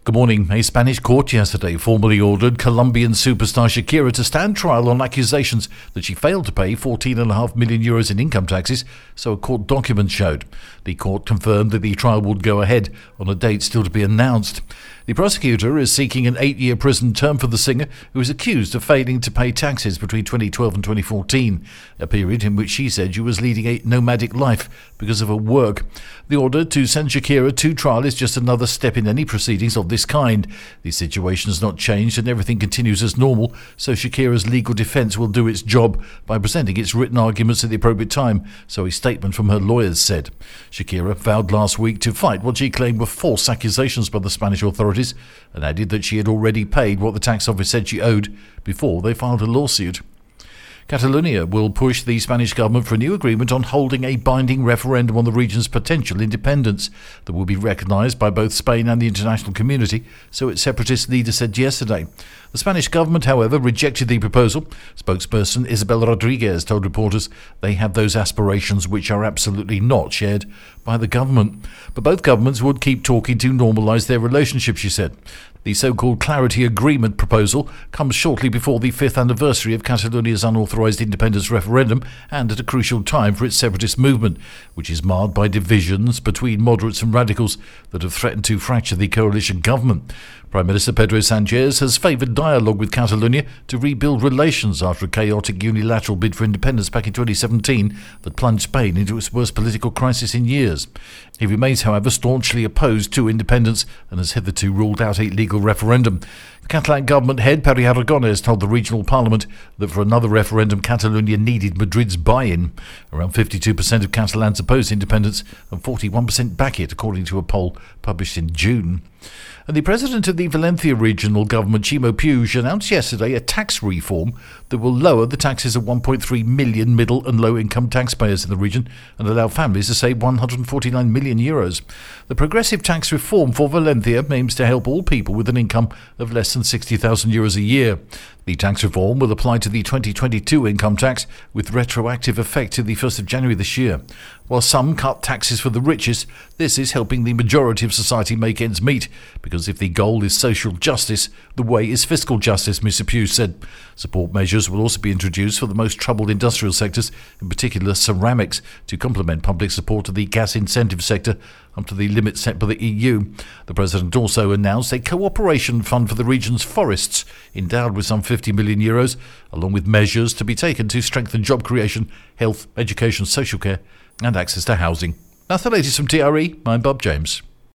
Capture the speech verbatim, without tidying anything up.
Good morning. A Spanish court yesterday formally ordered Colombian superstar Shakira to stand trial on accusations that she failed to pay fourteen point five million euros in income taxes, so a court document showed. The court confirmed that the trial would go ahead on a date still to be announced. The prosecutor is seeking an eight-year prison term for the singer, who is accused of failing to pay taxes between twenty twelve and twenty fourteen, a period in which she said she was leading a nomadic life because of her work. The order to send Shakira to trial is just another step in any proceedings of this kind. The situation has not changed and everything continues as normal, so Shakira's legal defence will do its job by presenting its written arguments at the appropriate time, so a statement from her lawyers said. Shakira vowed last week to fight what she claimed were false accusations by the Spanish authorities and added that she had already paid what the tax office said she owed before they filed a lawsuit. Catalonia will push the Spanish government for a new agreement on holding a binding referendum on the region's potential independence that will be recognised by both Spain and the international community, so its separatist leader said yesterday. The Spanish government, however, rejected the proposal. Spokesperson Isabel Rodriguez told reporters they have those aspirations which are absolutely not shared by the government. But both governments would keep talking to normalise their relationship, she said. The so-called Clarity Agreement proposal comes shortly before the fifth anniversary of Catalonia's unauthorised independence referendum and at a crucial time for its separatist movement, which is marred by divisions between moderates and radicals that have threatened to fracture the coalition government. Prime Minister Pedro Sanchez has favoured dialogue with Catalonia to rebuild relations after a chaotic unilateral bid for independence back in twenty seventeen that plunged Spain into its worst political crisis in years. He remains, however, staunchly opposed to independence and has hitherto ruled out a legal referendum. The Catalan government head, Pere Aragonés, told the regional parliament that for another referendum, Catalonia needed Madrid's buy-in. Around fifty-two percent of Catalans oppose independence and forty-one percent back it, according to a poll published in June. And the president of the Valencia regional government, Ximo Puig, announced yesterday a tax reform that will lower the taxes of one point three million middle and low-income taxpayers in the region and allow families to save one hundred forty-nine million euros. The progressive tax reform for Valencia aims to help all people with an income of less than sixty thousand euros a year. The tax reform will apply to the twenty twenty-two income tax with retroactive effect to the first of January this year. While some cut taxes for the richest, this is helping the majority of society make ends meet, because if the goal is social justice, the way is fiscal justice, Mister Puig said. Support measures will also be introduced for the most troubled industrial sectors, in particular ceramics, to complement public support to the gas incentive sector up to the limit set by the E U. The president also announced a cooperation fund for the region's forests, endowed with some fifty million euros, along with measures to be taken to strengthen job creation, health, education, social care and access to housing. That's the latest from T R E. I'm Bob James.